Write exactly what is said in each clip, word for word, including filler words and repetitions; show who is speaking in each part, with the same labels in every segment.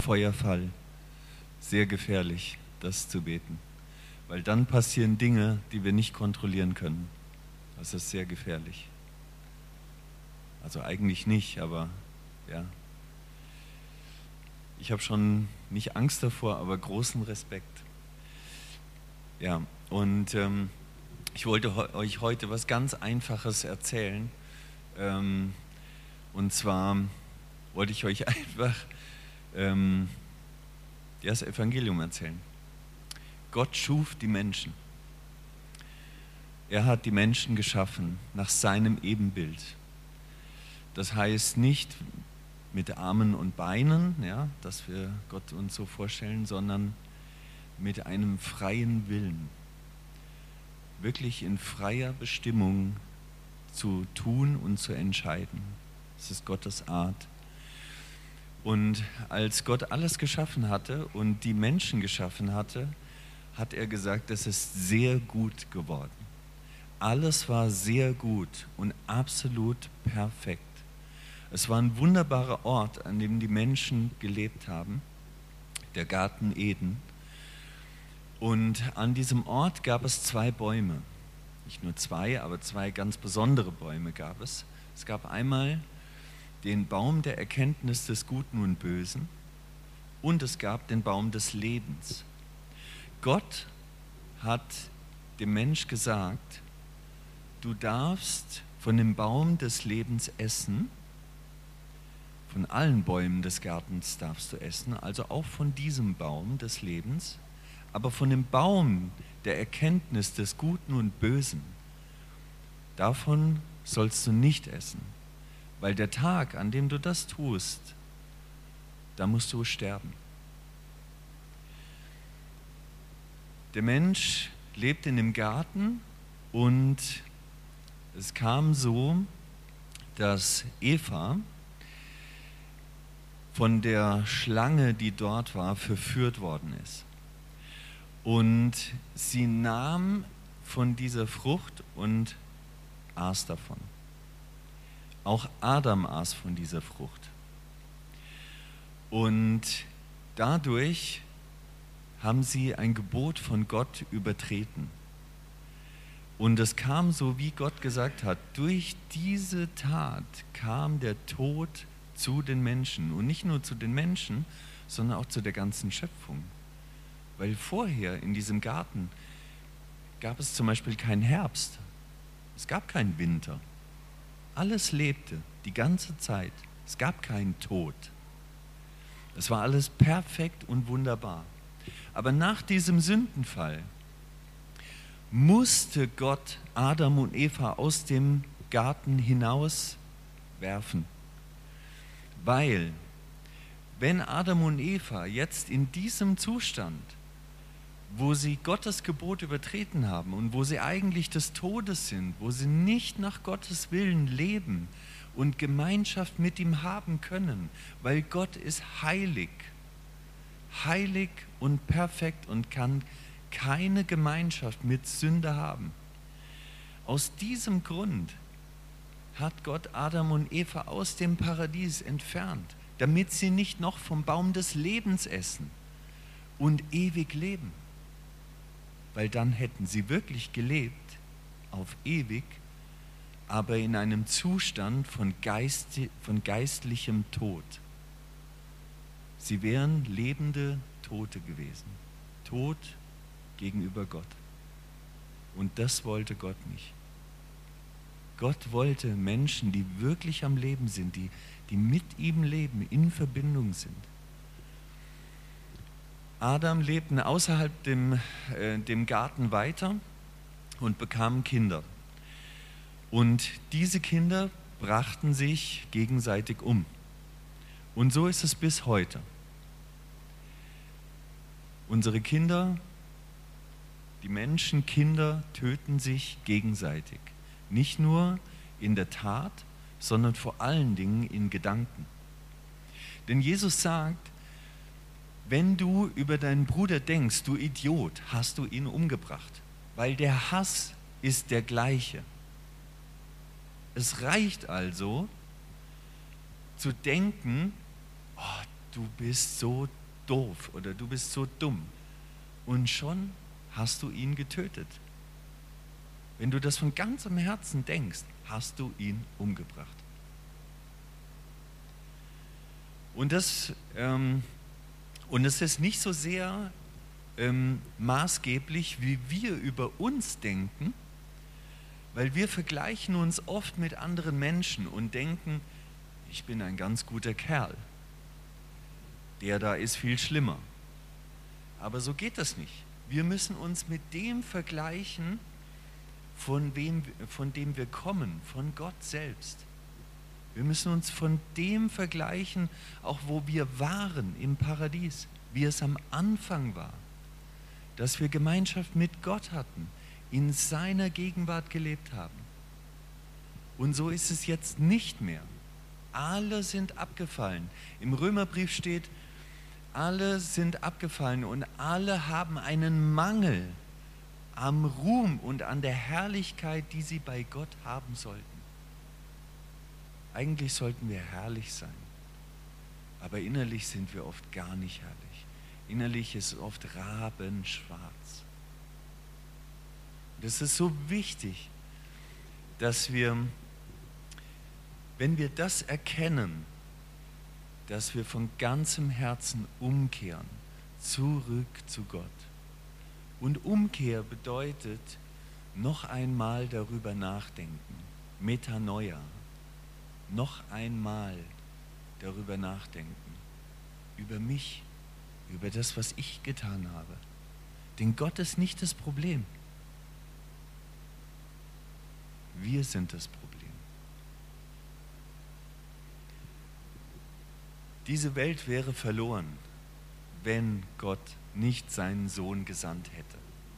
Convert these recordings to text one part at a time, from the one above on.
Speaker 1: Feuerfall. Sehr gefährlich, das zu beten. Weil dann passieren Dinge, die wir nicht kontrollieren können. Das ist sehr gefährlich. Also eigentlich nicht, aber ja. Ich habe schon nicht Angst davor, aber großen Respekt. Ja, und ähm, ich wollte he- euch heute was ganz Einfaches erzählen. Ähm, und zwar wollte ich euch einfach ähm, das Evangelium erzählen. Gott schuf die Menschen. Er hat die Menschen geschaffen nach seinem Ebenbild. Das heißt nicht mit Armen und Beinen, ja, dass wir Gott uns so vorstellen, sondern mit einem freien Willen. Wirklich in freier Bestimmung zu tun und zu entscheiden. Das ist Gottes Art. Und als Gott alles geschaffen hatte und die Menschen geschaffen hatte, hat er gesagt, es ist sehr gut geworden. Alles war sehr gut und absolut perfekt. Es war ein wunderbarer Ort, an dem die Menschen gelebt haben, der Garten Eden. Und an diesem Ort gab es zwei Bäume. Nicht nur zwei, aber zwei ganz besondere Bäume gab es. Es gab einmal den Baum der Erkenntnis des Guten und Bösen und es gab den Baum des Lebens. Gott hat dem Mensch gesagt, du darfst von dem Baum des Lebens essen, von allen Bäumen des Gartens darfst du essen, also auch von diesem Baum des Lebens, aber von dem Baum der Erkenntnis des Guten und Bösen, davon sollst du nicht essen, weil der Tag, an dem du das tust, da musst du sterben. Der Mensch lebt in dem Garten und es kam so, dass Eva von der Schlange, die dort war, verführt worden ist. Und sie nahm von dieser Frucht und aß davon. Auch Adam aß von dieser Frucht. Und dadurch haben sie ein Gebot von Gott übertreten. Und es kam so, wie Gott gesagt hat, durch diese Tat kam der Tod zu den Menschen. Und nicht nur zu den Menschen, sondern auch zu der ganzen Schöpfung. Weil vorher in diesem Garten gab es zum Beispiel keinen Herbst. Es gab keinen Winter. Alles lebte die ganze Zeit. Es gab keinen Tod. Es war alles perfekt und wunderbar. Aber nach diesem Sündenfall musste Gott Adam und Eva aus dem Garten hinaus werfen. Weil, wenn Adam und Eva jetzt in diesem Zustand, wo sie Gottes Gebot übertreten haben und wo sie eigentlich des Todes sind, wo sie nicht nach Gottes Willen leben und Gemeinschaft mit ihm haben können, weil Gott ist heilig, heilig und perfekt und kann keine Gemeinschaft mit Sünder haben. Aus diesem Grund hat Gott Adam und Eva aus dem Paradies entfernt, damit sie nicht noch vom Baum des Lebens essen und ewig leben. Weil dann hätten sie wirklich gelebt, auf ewig, aber in einem Zustand von, Geist, von geistlichem Tod. Sie wären lebende Tote gewesen. Tod gegenüber Gott. Und das wollte Gott nicht. Gott wollte Menschen, die wirklich am Leben sind, die, die mit ihm leben, in Verbindung sind. Adam lebte außerhalb dem, äh, dem Garten weiter und bekam Kinder. Und diese Kinder brachten sich gegenseitig um. Und so ist es bis heute. Unsere Kinder, die Menschenkinder töten sich gegenseitig. Nicht nur in der Tat, sondern vor allen Dingen in Gedanken. Denn Jesus sagt, wenn du über deinen Bruder denkst, du Idiot, hast du ihn umgebracht. Weil der Hass ist der gleiche. Es reicht also zu denken, oh, du bist so doof oder du bist so dumm. Und schon hast du ihn getötet. Wenn du das von ganzem Herzen denkst, hast du ihn umgebracht. Und das, ähm, und es ist nicht so sehr ähm, maßgeblich, wie wir über uns denken, weil wir vergleichen uns oft mit anderen Menschen und denken, ich bin ein ganz guter Kerl. Der da ist viel schlimmer. Aber so geht das nicht. Wir müssen uns mit dem vergleichen, von, wem, von dem wir kommen, von Gott selbst. Wir müssen uns von dem vergleichen, auch wo wir waren im Paradies, wie es am Anfang war, dass wir Gemeinschaft mit Gott hatten, in seiner Gegenwart gelebt haben. Und so ist es jetzt nicht mehr. Alle sind abgefallen. Im Römerbrief steht, alle sind abgefallen und alle haben einen Mangel am Ruhm und an der Herrlichkeit, die sie bei Gott haben sollten. Eigentlich sollten wir herrlich sein, aber innerlich sind wir oft gar nicht herrlich. Innerlich ist oft rabenschwarz. Das ist so wichtig, dass wir, wenn wir das erkennen, dass wir von ganzem Herzen umkehren, zurück zu Gott. Und Umkehr bedeutet, noch einmal darüber nachdenken, Metanoia, noch einmal darüber nachdenken, über mich, über das, was ich getan habe. Denn Gott ist nicht das Problem. Wir sind das Problem. Diese Welt wäre verloren, wenn Gott nicht seinen Sohn gesandt hätte.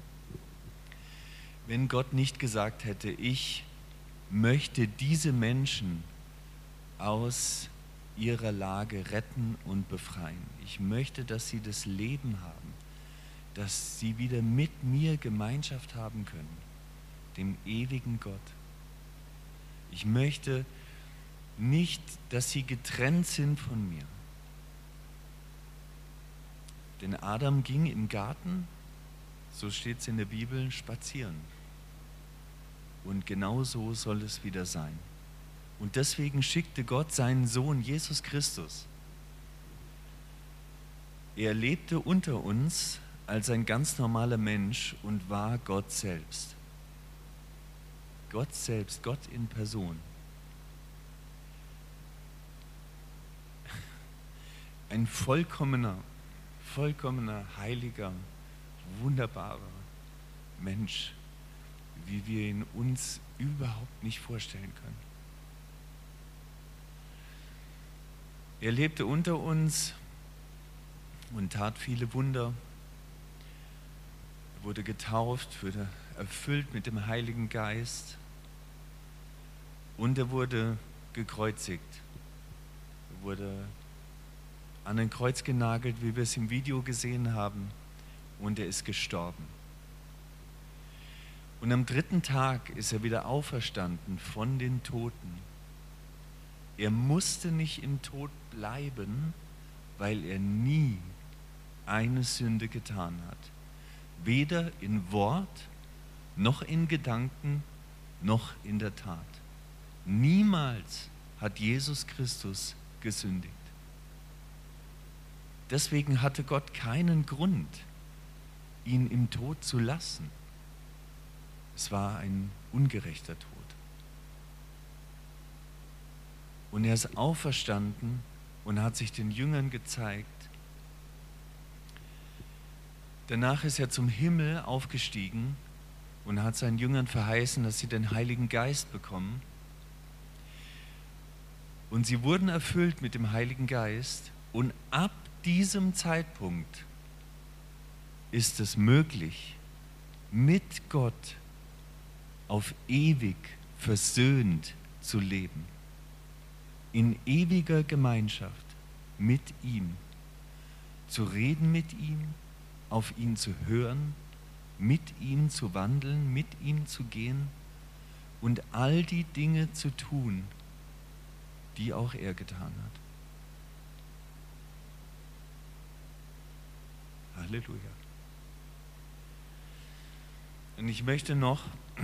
Speaker 1: Wenn Gott nicht gesagt hätte, ich möchte diese Menschen aus ihrer Lage retten und befreien. Ich möchte, dass sie das Leben haben, dass sie wieder mit mir Gemeinschaft haben können, dem ewigen Gott. Ich möchte nicht, dass sie getrennt sind von mir. Denn Adam ging im Garten, so steht es in der Bibel, spazieren. Und genau so soll es wieder sein. Und deswegen schickte Gott seinen Sohn Jesus Christus. Er lebte unter uns als ein ganz normaler Mensch und war Gott selbst. Gott selbst, Gott in Person. Ein vollkommener, vollkommener, heiliger, wunderbarer Mensch, wie wir ihn uns überhaupt nicht vorstellen können. Er lebte unter uns und tat viele Wunder. Er wurde getauft, wurde erfüllt mit dem Heiligen Geist und er wurde gekreuzigt. Er wurde an ein Kreuz genagelt, wie wir es im Video gesehen haben, und er ist gestorben. Und am dritten Tag ist er wieder auferstanden von den Toten. Er musste nicht im Tod bleiben, weil er nie eine Sünde getan hat. Weder in Wort, noch in Gedanken, noch in der Tat. Niemals hat Jesus Christus gesündigt. Deswegen hatte Gott keinen Grund, ihn im Tod zu lassen. Es war ein ungerechter Tod. Und er ist auferstanden und hat sich den Jüngern gezeigt. Danach ist er zum Himmel aufgestiegen und hat seinen Jüngern verheißen, dass sie den Heiligen Geist bekommen. Und sie wurden erfüllt mit dem Heiligen Geist. Und ab diesem Zeitpunkt ist es möglich, mit Gott auf ewig versöhnt zu leben. In ewiger Gemeinschaft mit ihm. Zu reden mit ihm, auf ihn zu hören, mit ihm zu wandeln, mit ihm zu gehen und all die Dinge zu tun, die auch er getan hat. Halleluja. Und ich möchte noch,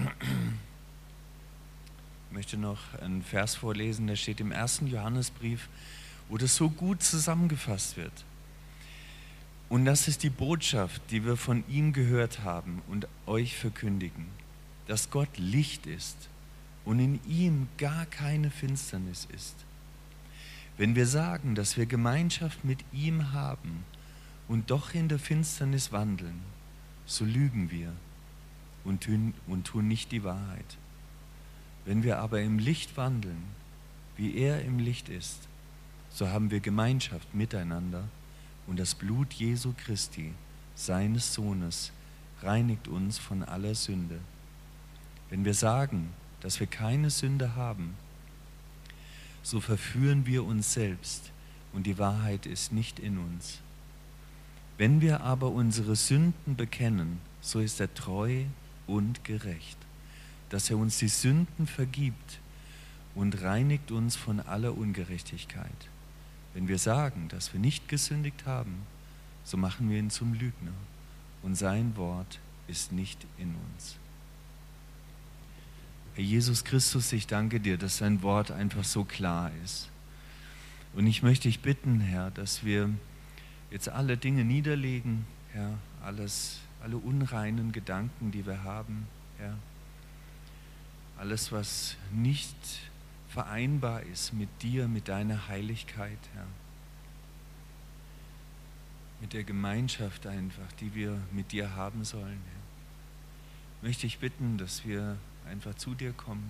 Speaker 1: möchte noch einen Vers vorlesen, der steht im ersten Johannesbrief, wo das so gut zusammengefasst wird. Und das ist die Botschaft, die wir von ihm gehört haben und euch verkündigen, dass Gott Licht ist und in ihm gar keine Finsternis ist. Wenn wir sagen, dass wir Gemeinschaft mit ihm haben und doch in der Finsternis wandeln, so lügen wir und tun, und tun nicht die Wahrheit. Wenn wir aber im Licht wandeln, wie er im Licht ist, so haben wir Gemeinschaft miteinander und das Blut Jesu Christi, seines Sohnes, reinigt uns von aller Sünde. Wenn wir sagen, dass wir keine Sünde haben, so verführen wir uns selbst und die Wahrheit ist nicht in uns. Wenn wir aber unsere Sünden bekennen, so ist er treu und gerecht, dass er uns die Sünden vergibt und reinigt uns von aller Ungerechtigkeit. Wenn wir sagen, dass wir nicht gesündigt haben, so machen wir ihn zum Lügner und sein Wort ist nicht in uns. Herr Jesus Christus, ich danke dir, dass dein Wort einfach so klar ist. Und ich möchte dich bitten, Herr, dass wir jetzt alle Dinge niederlegen, Herr, alles, alle unreinen Gedanken, die wir haben, Herr, alles, was nicht vereinbar ist mit dir, mit deiner Heiligkeit, Herr, mit der Gemeinschaft einfach, die wir mit dir haben sollen, Herr. Möchte ich bitten, dass wir einfach zu dir kommen,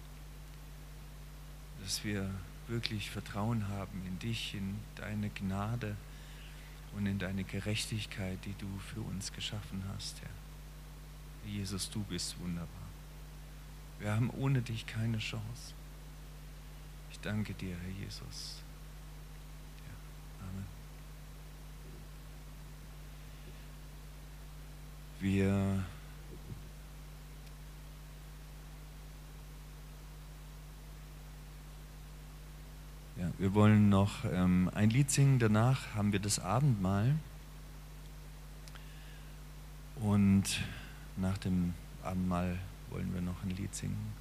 Speaker 1: dass wir wirklich Vertrauen haben in dich, in deine Gnade und in deine Gerechtigkeit, die du für uns geschaffen hast, Herr. Jesus, du bist wunderbar. Wir haben ohne dich keine Chance. Ich danke dir, Herr Jesus. Ja, Amen. Wir Ja, wir wollen noch ähm, ein Lied singen, danach haben wir das Abendmahl und nach dem Abendmahl wollen wir noch ein Lied singen.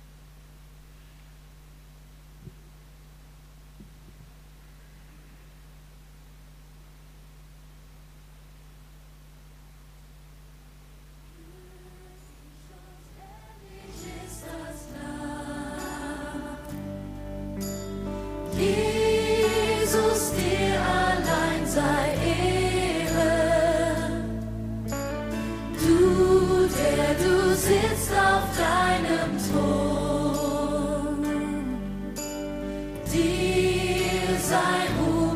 Speaker 2: Dir sei